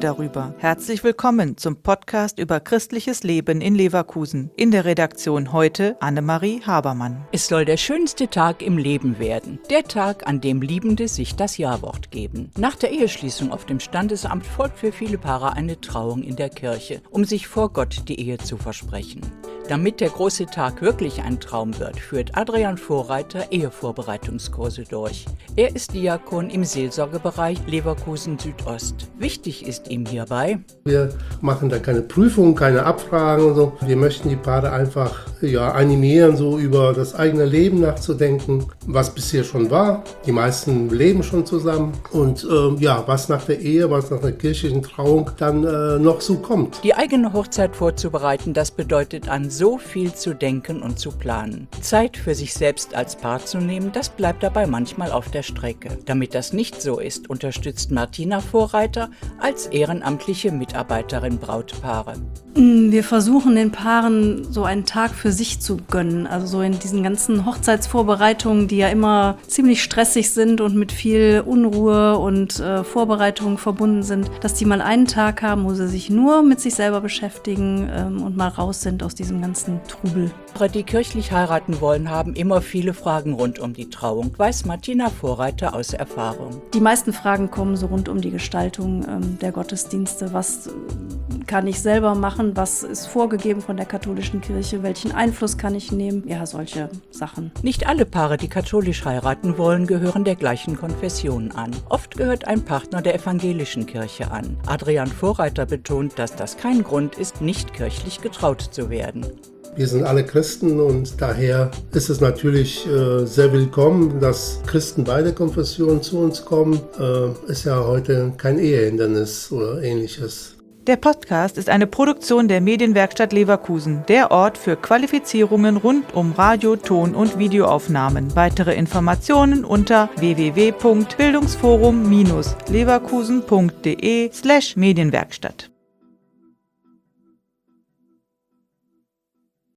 darüber. Herzlich willkommen zum Podcast über christliches Leben in Leverkusen. In der Redaktion heute Annemarie Habermann. Es soll der schönste Tag im Leben werden. Der Tag, an dem Liebende sich das Ja-Wort geben. Nach der Eheschließung auf dem Standesamt folgt für viele Paare eine Trauung in der Kirche, um sich vor Gott die Ehe zu versprechen. Damit der große Tag wirklich ein Traum wird, führt Adrian Vorreiter Ehevorbereitungskurse durch. Er ist Diakon im Seelsorgebereich Leverkusen Südost. Wichtig ist ihm hierbei: Wir machen da keine Prüfungen, keine Abfragen und so. Wir möchten die Paare einfach animieren, so über das eigene Leben nachzudenken, was bisher schon war. Die meisten leben schon zusammen und was nach der Ehe, was nach der kirchlichen Trauung dann noch so kommt. Die eigene Hochzeit vorzubereiten, das bedeutet an so viel zu denken und zu planen. Zeit für sich selbst als Paar zu nehmen, das bleibt dabei manchmal auf der Strecke. Damit das nicht so ist, unterstützt Martina Vorreiter als ehrenamtliche Mitarbeiterin Brautpaare. Wir versuchen den Paaren so einen Tag für sich zu gönnen, also so in diesen ganzen Hochzeitsvorbereitungen, die ja immer ziemlich stressig sind und mit viel Unruhe und Vorbereitungen verbunden sind, dass die mal einen Tag haben, wo sie sich nur mit sich selber beschäftigen und mal raus sind aus diesem ganzen Trubel. Die kirchlich heiraten wollen, haben immer viele Fragen rund um die Trauung, weiß Martina Vorreiter aus Erfahrung. Die meisten Fragen kommen so rund um die Gestaltung der Gottesdienste. Was kann ich selber machen? Was ist vorgegeben von der katholischen Kirche? Welchen Einfluss kann ich nehmen? Ja, solche Sachen. Nicht alle Paare, die katholisch heiraten wollen, gehören der gleichen Konfession an. Oft gehört ein Partner der evangelischen Kirche an. Adrian Vorreiter betont, dass das kein Grund ist, nicht kirchlich getraut zu werden. Wir sind alle Christen und daher ist es natürlich sehr willkommen, dass Christen beider Konfessionen zu uns kommen. Ist ja heute kein Ehehindernis oder ähnliches. Der Podcast ist eine Produktion der Medienwerkstatt Leverkusen, der Ort für Qualifizierungen rund um Radio-, Ton- und Videoaufnahmen. Weitere Informationen unter www.bildungsforum-leverkusen.de/Medienwerkstatt.